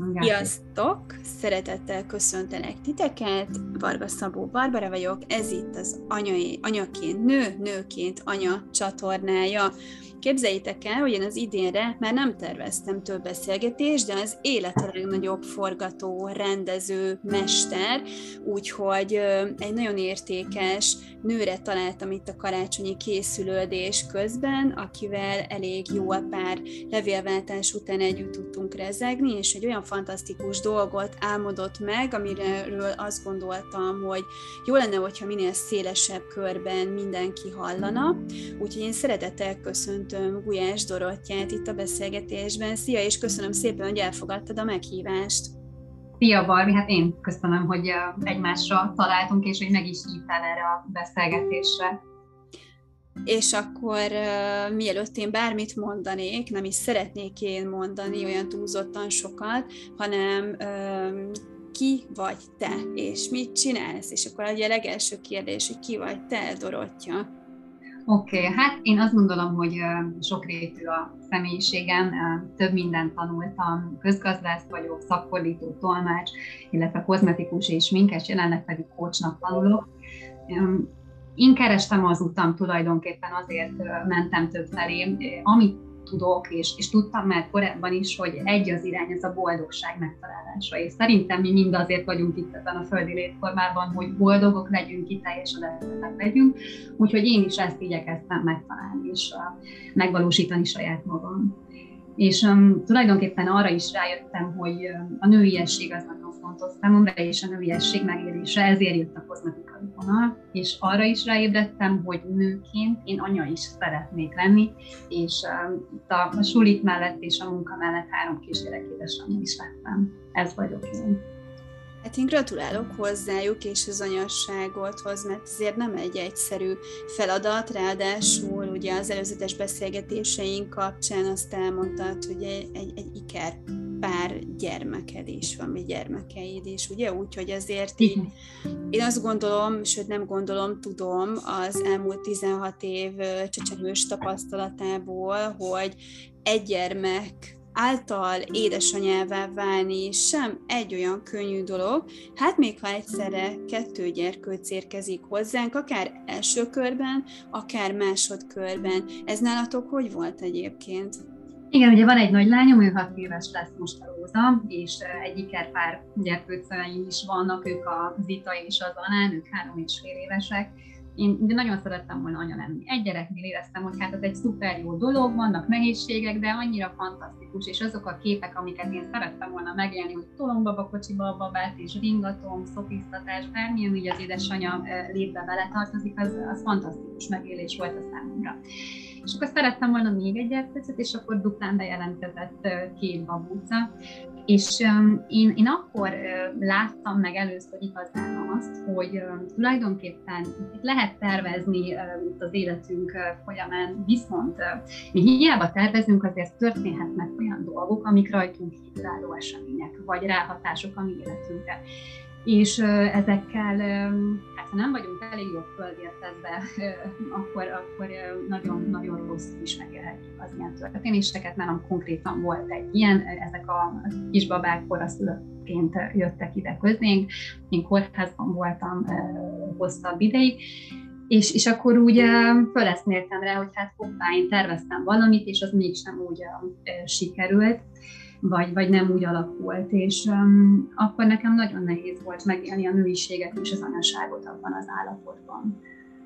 Sziasztok! Szeretettel köszöntelek titeket, Varga Szabó Barbara vagyok, ez itt az Anyaként Nő, Nőként Anya csatornája. Képzeljétek el, hogy én az idénre már nem terveztem több beszélgetést, de az élet a legnagyobb forgató, rendező, mester, úgyhogy egy nagyon értékes nőre találtam itt a karácsonyi készülődés közben, akivel elég jól pár levélváltás után együtt tudtunk rezegni, és egy olyan fantasztikus dolgot álmodott meg, amiről azt gondoltam, hogy jó lenne, hogyha minél szélesebb körben mindenki hallana. Úgyhogy én szeretettel köszöntöm Gulyás Dorottyát itt a beszélgetésben. Szia, és köszönöm szépen, hogy elfogadtad a meghívást. Szia, Barbi, hát én köszönöm, hogy egymásra találtunk, és hogy meg is hívtál erre a beszélgetésre. És akkor mielőtt én bármit mondanék, nem is szeretnék én mondani olyan túlzottan sokat, hanem ki vagy te, és mit csinálsz? És akkor ugye a legelső kérdés, hogy ki vagy te, Dorottya? Oké, hát én azt gondolom, hogy sokrétű a személyiségem, több mindent tanultam, közgazdász vagyok, szakfordító, tolmács, illetve kozmetikus és sminkes, jelenleg pedig coachnak tanulok. Én kerestem az utam, tulajdonképpen azért mentem többfelé, amit tudok, és tudtam már korábban is, hogy egy az irány, ez a boldogság megtalálása. És szerintem mi mind azért vagyunk itt ezen a földi létformában, hogy boldogok legyünk, kiteljesedettek legyünk, úgyhogy én is ezt igyekeztem megtalálni, és megvalósítani saját magam. És tulajdonképpen arra is rájöttem, hogy a nőiesség az nagyon fontos számomra, és a nőiesség megélése, ezért jött a kozmetikai vonal, és arra is ráébredtem, hogy nőként én anya is szeretnék lenni, és itt a sulik mellett és a munka mellett 3 kisgyerek édesanyja is lettem. Ez vagyok én. Hát én gratulálok hozzájuk és az anyasságothoz, mert azért nem egy egyszerű feladat, ráadásul ugye az előzetes beszélgetéseink kapcsán azt elmondtad, hogy egy iker pár gyermeked is van, vagy gyermekeid is, ugye? Úgyhogy azért én azt gondolom, sőt nem gondolom, tudom az elmúlt 16 év csecsemős tapasztalatából, hogy egy gyermek által édesanyává válni sem egy olyan könnyű dolog, hát még ha egyszerre 2 gyerkőc érkezik hozzánk, akár első körben, akár másodkörben. Ez nálatok hogy volt egyébként? Igen, ugye van egy nagy lányom, ő 6 éves lesz most a Róza, és egy ikerpár gyerkőceim is vannak, ők a Zita és az Anán, ők 3,5 évesek. Én nagyon szerettem volna anya lenni. Egy gyereknél éreztem, hogy hát ez egy szuper jó dolog, vannak nehézségek, de annyira fantasztikus, és azok a képek, amiket én szerettem volna megélni, hogy tolom babakocsiba a babát, és ringatom, szopisztatás, bármilyen úgy az édesanyja létbe beletartozik, az fantasztikus megélés volt a számomra. És akkor szerettem volna még egy gyerkőcöt, és akkor duplán bejelentkezett 2 babúca. És én akkor láttam meg először igazán azt, hogy tulajdonképpen lehet tervezni itt az életünk folyamán, viszont mi hiába tervezünk, azért történhetnek olyan dolgok, amik rajtunk kívülálló események, vagy ráhatások a mi életünkre. És ezekkel, hát ha nem vagyunk elég jól fölvértezve, akkor nagyon rosszul is megélhetjük az ilyen történéseket. Nálam konkrétan volt egy ilyen, ezek a kisbabák koraszülöttként jöttek ide közénk, én kórházban voltam hosszabb ideig, és akkor úgy föleszméltem rá, hogy hát hoppá, én terveztem valamit, és az mégsem úgy sikerült. Vagy nem úgy alakult, és akkor nekem nagyon nehéz volt megélni a nőiséget és az anyaságot abban az állapotban.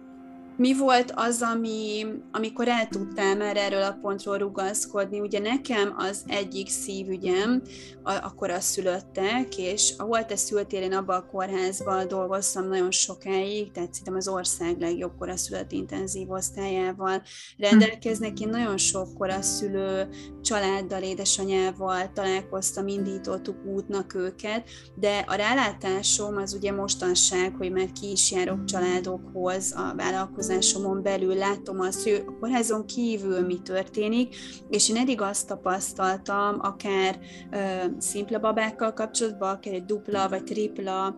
Mi volt az, amikor el tudtál már erről a pontról rugaszkodni? Ugye nekem az egyik szívügyem a koraszülöttek, és ahol te szültél, én abban a kórházban dolgoztam nagyon sokáig, tehát szerintem az ország legjobb koraszülött intenzív osztályával rendelkeznek. Én nagyon sok koraszülő családdal, édesanyával találkoztam, indítottuk útnak őket, de a rálátásom az ugye mostanság, hogy már ki is járok családokhoz a vállalkozásban, dolgozásomon belül látom azt, hogy a kórházon kívül mi történik, és én eddig azt tapasztaltam, akár szimpla babákkal kapcsolatban, akár egy dupla vagy tripla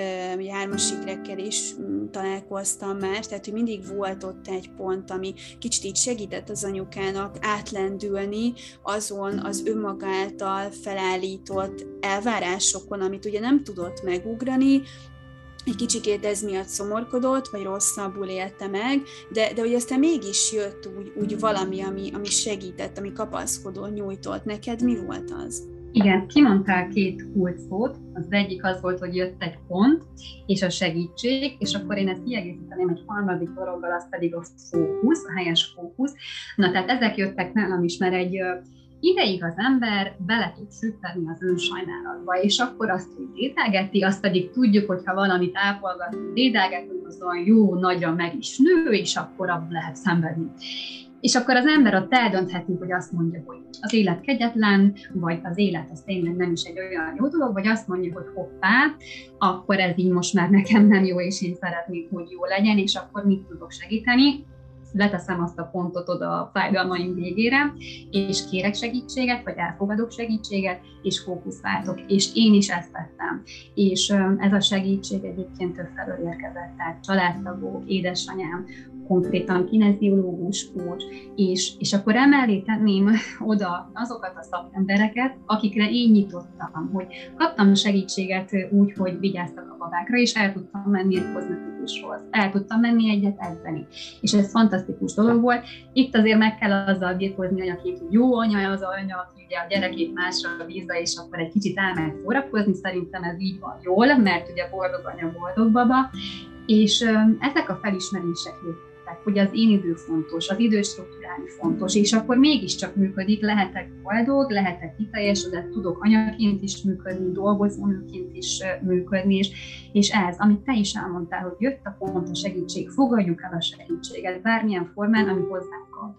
hármas ikrekkel is találkoztam már, tehát hogy mindig volt ott egy pont, ami kicsit így segített az anyukának átlendülni azon az önmaga által felállított elvárásokon, amit ugye nem tudott megugrani, egy kicsikét ez miatt szomorkodott, vagy rosszabbul élte meg, de hogy aztán mégis jött úgy valami, ami segített, ami kapaszkodó nyújtott. Neked mi volt az? Igen, kimondtál két kulcsszót, az egyik az volt, hogy jött egy pont, és a segítség, és akkor én ezt kiegészíteném egy harmadik dologgal, az pedig a fókusz, a helyes fókusz. Na, tehát ezek jöttek nálam is, mert egy ideig az ember bele tud szüppedni az önsajnálatba, és akkor azt úgy dédelgeti, azt pedig tudjuk, hogyha valamit ápolgatunk, dédelgetünk, az olyan jó, nagyra meg is nő, és akkor abban lehet szenvedni. És akkor az ember ott eldöntheti, hogy azt mondja, hogy az élet kegyetlen, vagy az élet az tényleg nem is egy olyan jó dolog, vagy azt mondja, hogy hoppá, akkor ez így most már nekem nem jó, és én szeretnék, hogy jó legyen, és akkor mit tudok segíteni. Leteszem azt a pontot oda a fájdalmaim végére, és kérek segítséget, vagy elfogadok segítséget, és fókuszváltok. És én is ezt tettem. És ez a segítség egyébként több felől érkezett, tehát családtagok, édesanyám, konkrétan kineziológus coach, és akkor emellé tenném oda azokat a szakembereket, akikre én nyitottam, hogy kaptam segítséget úgy, hogy vigyáztak a babákra, és el tudtam menni egy kozmetikushoz, el tudtam menni egyet edzeni. És ez fantasztikus dolog volt. Itt azért meg kell azzal birkózni anyaként, hogy jó anya az anya, aki ugye a gyerekét másra bízza, és akkor egy kicsit elmegy szórakozni, szerintem ez így van jól, mert ugye boldog anya, boldog baba, és ezek a felismerések jöttek, hogy az én idő fontos, az időt strukturálni fontos, és akkor mégiscsak működik, lehetek boldog, lehetek kiteljesedett, tudok anyaként is működni, dolgozónőként is működni, és ez, amit te is elmondtál, hogy jött a pont a segítség, fogadjuk el a segítséget bármilyen formán, ami hozzánk ad.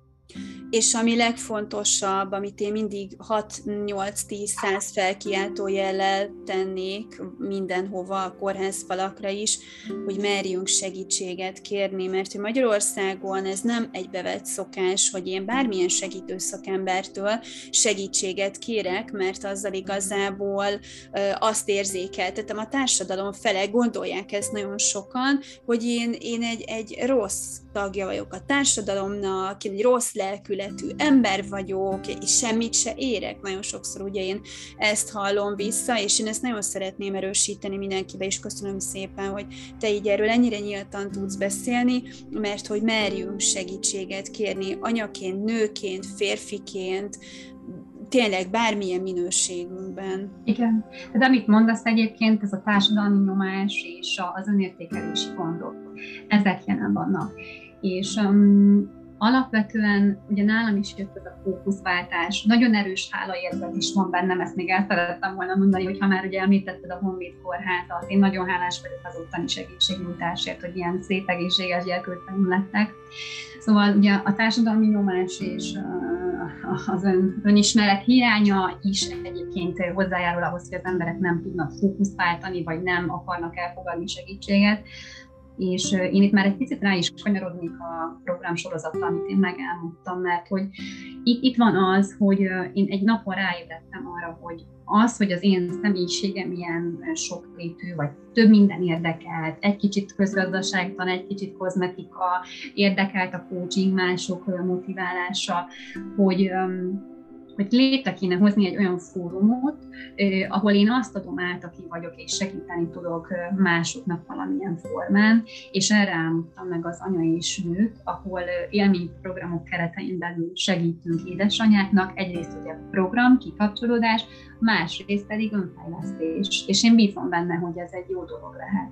És ami legfontosabb, amit én mindig 6-8-10-100 felkiáltó jellel tennék mindenhova, a kórházfalakra is, hogy merjünk segítséget kérni, mert hogy Magyarországon ez nem egy bevett szokás, hogy én bármilyen segítő szakembertől segítséget kérek, mert azzal igazából azt érzékeltetem, a társadalom fele, gondolják ezt nagyon sokan, hogy én egy rossz tagja vagyok a társadalomnak, egy rossz lelkületű ember vagyok, és semmit se érek. Nagyon sokszor ugye én ezt hallom vissza, és én ezt nagyon szeretném erősíteni mindenkibe, és köszönöm szépen, hogy te így erről ennyire nyíltan tudsz beszélni, mert hogy merjünk segítséget kérni anyaként, nőként, férfiként, tényleg bármilyen minőségünkben. Igen, de amit mondasz egyébként, ez a társadalmi nyomás és az önértékelési gondok, ezek jelen vannak. És alapvetően ugye nálam is jött ez a fókuszváltás, nagyon erős hálaérzet is van bennem, ezt még el szerettem volna mondani, hogy ha már ugye említetted a Honvéd Kórházat, én nagyon hálás vagyok az ottani segítségnyújtásért, hogy ilyen szép egészséges gyerkőceim lettek. Szóval ugye a társadalmi nyomás és az önismeret hiánya is egyébként hozzájárul ahhoz, hogy az emberek nem tudnak fókuszváltani, vagy nem akarnak elfogadni segítséget. És én itt már egy picit rá is kanyarodnék a programsorozatra, amit én megelmondtam, mert hogy itt van az, hogy én egy napon ráébredtem arra, hogy az, hogy az én személyiségem ilyen sokrétű, vagy több minden érdekelt, egy kicsit közgazdaságtan, egy kicsit kozmetika, érdekelt a coaching, mások motiválása, hogy létre kéne hozni egy olyan fórumot, ahol én azt adom át, aki vagyok, és segíteni tudok másoknak valamilyen formán, és erre álmodtam meg az Anya és Nőt, ahol élményprogramok keretein belül segítünk édesanyáknak, egyrészt ugye program, kikapcsolódás, másrészt pedig önfejlesztés, és én bízom benne, hogy ez egy jó dolog lehet.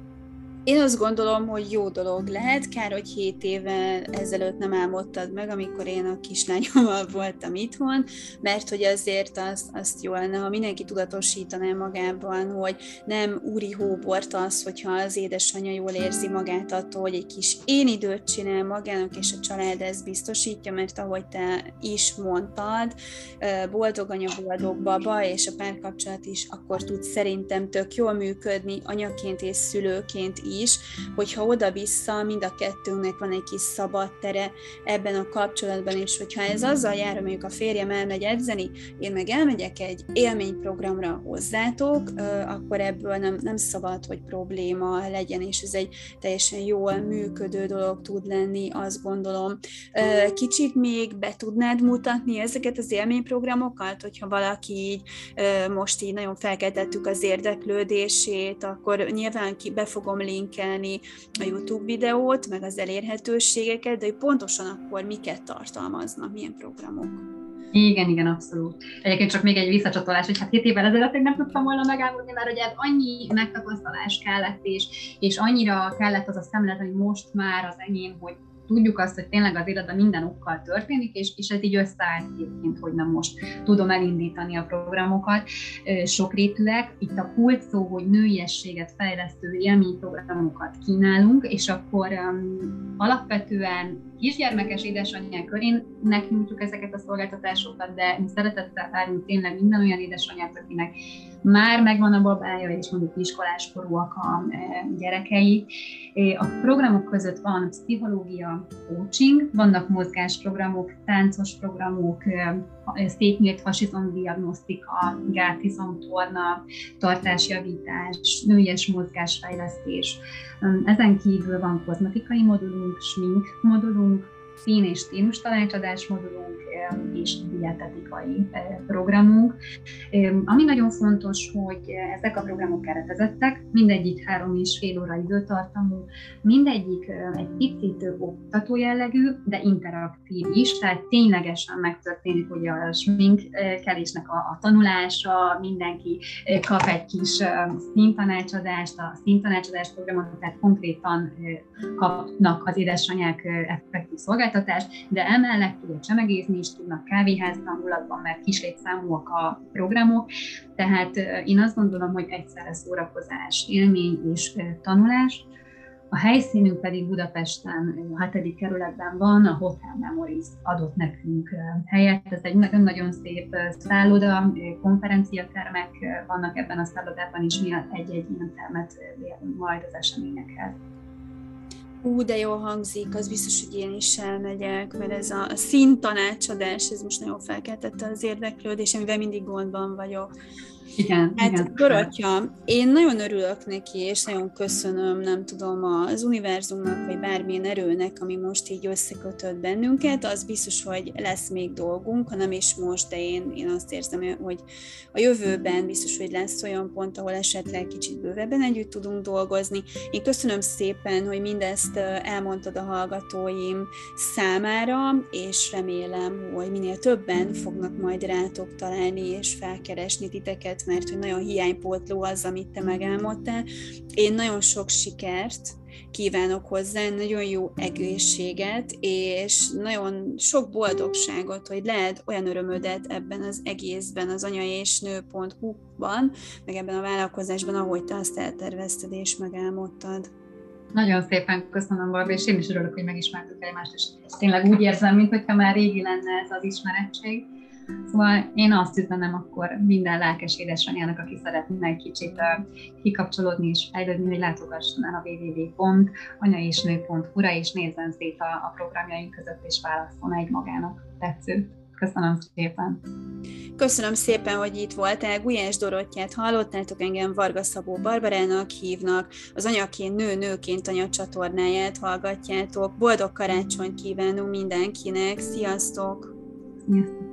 Én azt gondolom, hogy jó dolog lehet, kár, hogy 7 évvel ezelőtt nem álmodtad meg, amikor én a kislányommal voltam itthon, mert hogy azért azt jó lenne, ha mindenki tudatosítaná magában, hogy nem úri hóbort az, hogyha az édesanyja jól érzi magát attól, hogy egy kis én időt csinál magának, és a család ezt biztosítja, mert ahogy te is mondtad, boldog anya, boldog baba, és a párkapcsolat is akkor tud szerintem tök jól működni, anyaként és szülőként is, hogyha oda-vissza mind a kettőnknek van egy kis szabad tere ebben a kapcsolatban, és hogyha ez azzal jár, hogy mondjuk a férjem elmegy edzeni, én meg elmegyek egy élményprogramra hozzátok, akkor ebből nem szabad, hogy probléma legyen, és ez egy teljesen jól működő dolog tud lenni, azt gondolom. Kicsit még be tudnád mutatni ezeket az élményprogramokat, hogyha valaki így most így nagyon felkeltettük az érdeklődését, akkor nyilván be fogom linkelni a YouTube videót, meg az elérhetőségeket, de hogy pontosan akkor miket tartalmaznak, milyen programok. Igen, abszolút. Egyébként csak még egy visszacsatolás, hogy 7 évvel ezelőtt nem tudtam volna megállni, mert ugye annyi megtapasztalás kellett, és annyira kellett az a szemlélet, hogy most már az enyém, hogy tudjuk azt, hogy tényleg az életben minden okkal történik, és ez így összeállt egyébként, hogy nem most tudom elindítani a programokat sokrétűek. Itt a kult szó, hogy nőiességet fejlesztő élményprogramokat kínálunk, és akkor alapvetően kisgyermekes édesanyák körének nyújtjuk ezeket a szolgáltatásokat, de mi szeretettel várunk tényleg minden olyan édesanyát, akinek már megvan a babája, és mondjuk iskoláskorúak a gyerekei. A programok között van pszichológia, coaching, vannak mozgásprogramok, táncos programok, széknyílt hasizomdiagnosztika, gátizomtorna, tartásjavítás, nőies mozgásfejlesztés. Ezen kívül van kozmetikai modulunk, smink modulunk, szín- és stílus tanácsadás modulunk és dietetikai programunk. Ami nagyon fontos, hogy ezek a programok keretezettek, mindegyik 3,5 óra időtartamú, mindegyik egy picit oktató jellegű, de interaktív is, tehát ténylegesen megtörténik ugye a sminkkelésnek a tanulása, mindenki kap egy kis színtanácsadást, a színtanácsadás programot, tehát konkrétan kapnak az édesanyák effektív szolgáltatást, de emellett ugye csemegézni is tudnak kávéháztangulatban, mert kislétszámúak a programok, tehát én azt gondolom, hogy egyszerre szórakozás, élmény és tanulás. A helyszínünk pedig Budapesten, a 7. kerületben van, a Hotel Memories adott nekünk helyet. Ez egy nagyon-nagyon szép szálloda, konferenciatermek vannak ebben a szállodában, és mi egy-egy ilyen termet bérünk majd az eseményekhez. De jól hangzik, az biztos, hogy én is elmegyek, mert ez a színtanácsadás, ez most nagyon felkeltette az érdeklődés, amivel mindig gondban vagyok. Igen. Dorottya, én nagyon örülök neki, és nagyon köszönöm, nem tudom, az univerzumnak, vagy bármilyen erőnek, ami most így összekötött bennünket, az biztos, hogy lesz még dolgunk, ha nem is most, de én azt érzem, hogy a jövőben biztos, hogy lesz olyan pont, ahol esetleg kicsit bővebben együtt tudunk dolgozni. Én köszönöm szépen, hogy mindezt elmondtad a hallgatóim számára, és remélem, hogy minél többen fognak majd rátok találni, és felkeresni titeket, mert hogy nagyon hiánypótló az, amit te megálmodtál. Én nagyon sok sikert kívánok hozzá, nagyon jó egészséget, és nagyon sok boldogságot, hogy lehet olyan örömödet ebben az egészben, az anyaésnő.hu-ban, meg ebben a vállalkozásban, ahogy te azt eltervezted és megálmodtad. Nagyon szépen köszönöm, Barbi, és én is örülök, hogy megismertük egymást, és tényleg úgy érzem, mintha már régi lenne ez az ismerettség. Szóval én azt üzenem akkor minden lelkes édesanyának, aki szeretne egy kicsit kikapcsolódni és fejlődni, hogy látogasson el a www.anyaisnő.hu-ra, és nézzen szét a programjaink között, és válasszon egy magának tetszőt. Köszönöm szépen! Köszönöm szépen, hogy itt voltál. Gulyás Dorottyát hallottátok, engem Varga Szabó Barbarának hívnak, az Anyaként nő, nőként anya csatornáját hallgatjátok. Boldog karácsonyt kívánunk mindenkinek, sziasztok! Sziasztok!